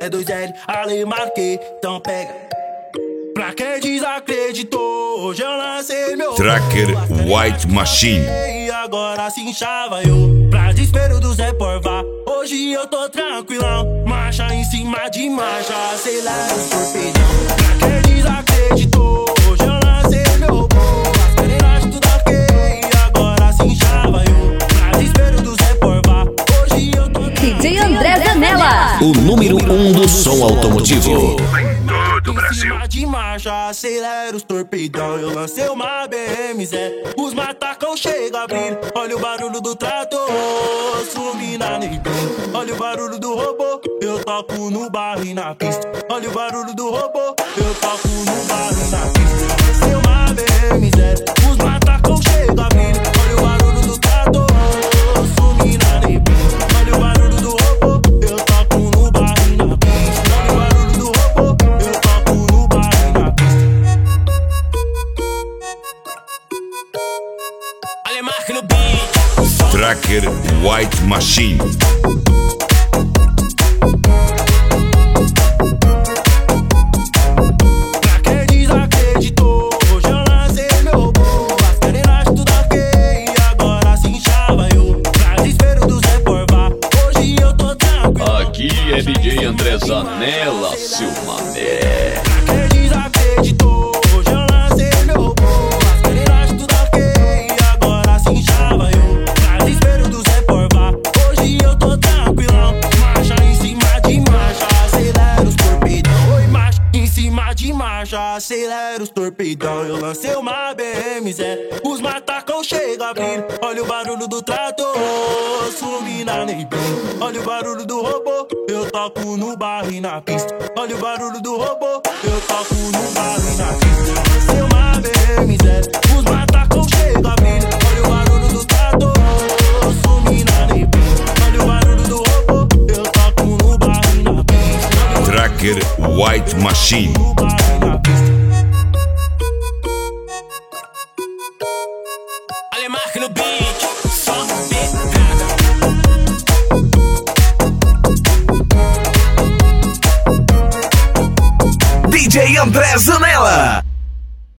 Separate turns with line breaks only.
é 2L, Alemarque, então pega. Pra quem desacreditou, hoje eu lancei meu
Tracker White Machine.
E agora sim chava eu, pra desespero do Zé Porvá. Hoje eu tô tranquilão, marcha em cima de marcha, acelera os torpedão. Pra quem desacreditou, hoje eu lancei meu gol. As carenagens tudo ok, e agora sim chava eu, pra desespero do Zé Porvá. Hoje eu tô
DJ André Zanella,
o número 1 do som automotivo.
do Brasil. Em cima de marcha, acelera os torpedão. Eu lancei uma BM-Z, os matacão chegam a abrir. Olha o barulho do trator, sumi na neblina. Olha o barulho do robô, eu toco no barro e na pista. Olha o barulho do robô, eu toco no barro e na pista. Eu lancei uma BM-Z, os matacão chegam a abrir. Olha o barulho do trator, sumi na neblina. Olha o barulho do robô, eu toco no barro e na pista. Olha o barulho do robô, eu toco no barro e na pista. Alemarque no beat.
Tracker White Machine.
Pra quem desacreditou, hoje eu lancei meu gol. As carenagens tudo ok, e agora sim chava eu, pra desespero do Zé Porvá. Hoje eu tô tranquilo.
Aqui é DJ André Zanella, seu mané.
Pra quem desacreditou, hoje eu lancei meu gol. As carenagens tudo ok, e agora sim chava eu, pra desespero do Zé Porvá. Hoje eu tô tranquilão, marcha em cima de marcha, acelera os torpedão. Oi, marcha em cima de marcha, acelera os torpedão. Eu lancei uma BM-Z, os matacão chegam a abrir. Olha o barulho do trator, sumi na neblina. Olha o barulho do robô, eu toco no barro e na pista. Olha o barulho do robô, eu toco no barro e na pista. Eu lancei uma BM-Z, os matacão chegam a abrir. Olha o barulho do trator, sumi na neblina. Olha o barulho do robô, eu toco no barro e na pista. Olha o
Tracker White Machine.
no barro e na pista. Alemarque no beat, só pedrada.
DJ André Zanella.